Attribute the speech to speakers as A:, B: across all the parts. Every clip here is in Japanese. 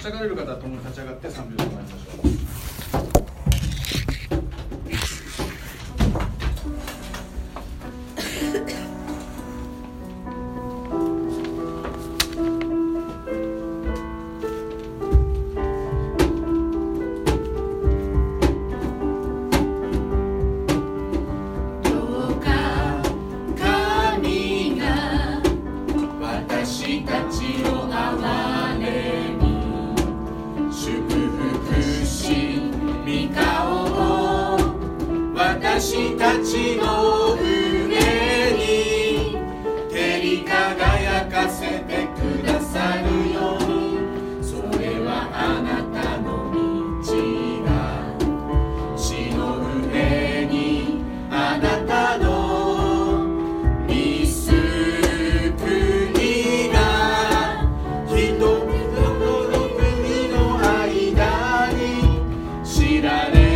A: 立ち上がれる方は共に立ち上がって賛美を行いましょう。
B: 私たちの上に照り輝かせてくださるように、それはあなたの道が地の上にあなたの御救いが人々の国の間に知られ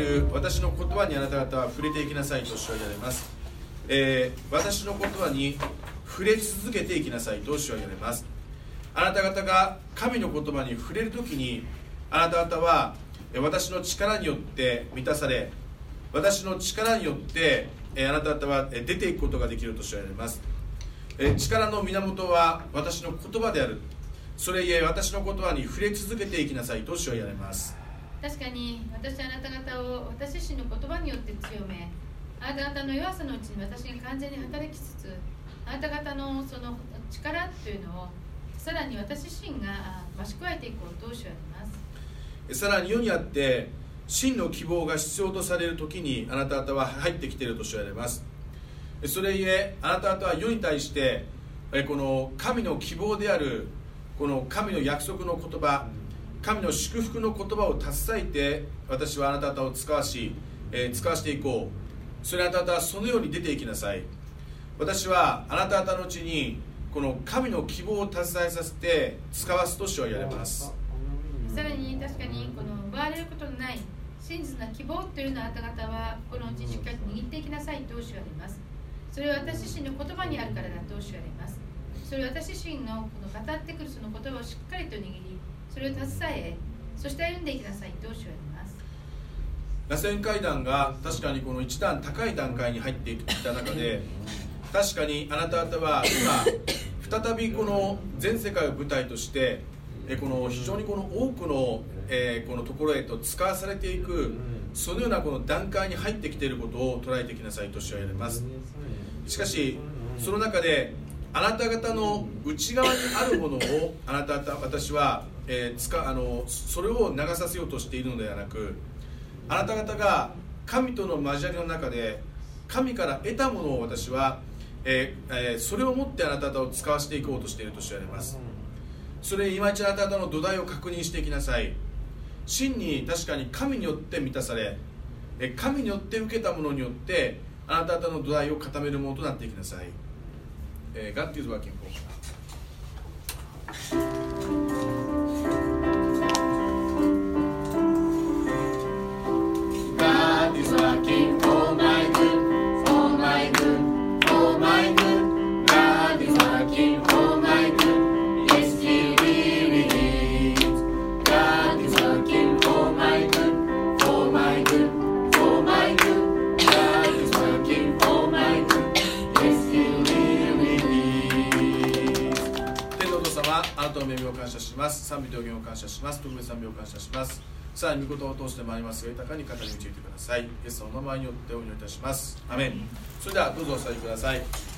A: る私の言葉にあなた方は触れていきなさいと主は言われます。私の言葉に触れ続けていきなさいと主は言われます。あなた方が神の言葉に触れるときに、あなた方は私の力によって満たされ、私の力によってあなた方は出ていくことができると主は言われます。力の源は私の言葉である。それゆえ私の言葉に触れ続けていきなさいと主は言われます。
C: 確かに私はあなた方を私自身の言葉によって強め、あなた方の弱さのうちに私が完全に働きつつ、あなた方のその力というのをさらに私自身が増し加えていこうと主は言います。
A: さらに世にあって真の希望が必要とされる時にあなた方は入ってきていると主は言われます。それゆえあなた方は世に対してこの神の希望であるこの神の約束の言葉、神の祝福の言葉を携えて私はあなた方を使わしていこう。それあなた方はそのように出ていきなさい。私はあなた方のうちにこの神の希望を携えさせて使わすと主は言われます。
C: さらに確かにこの奪われることのない真実な希望というのをあなた方はこのうちにしっかりと握っていきなさいと主は言われます。それは私自身の言葉にあるからだと主は言われます。それは私自身のこの語ってくるその言葉をしっかりと握り、それを携え、そして歩んでいきなさいと主は言われます。
A: 螺旋階段が確かにこの一段高い段階に入っていった中で、確かにあなた方は今再びこの全世界を舞台としてこの非常にこの多くのこのところへと使わされていく、そのようなこの段階に入ってきていることを捉えてきなさいと主は言われます。しかしその中であなた方の内側にあるものをあなた方私はそれを流させようとしているのではなく、あなた方が神との交わりの中で神から得たものを私はそれをもってあなた方を使わせていこうとしていると言われます。それ今一度あなた方の土台を確認していきなさい。真に確かに神によって満たされ、神によって受けたものによってあなた方の土台を固めるものとなっていきなさい。God is working for you.
B: God is working for my good, for my good, for my good. God is working for my good. Yes, He really is. God is working for my good, for my good, for my good. God is working for my good. Yes, He really is.
A: 天のお父様、あなたの恵みを感謝します。賛美と予言を感謝します。特別賛美を感謝します。さらに御言葉を通してまいりますが、豊かに語り導いてください。イエスのお名前によってお祈りいたします。アメン。それではどうぞお座りください。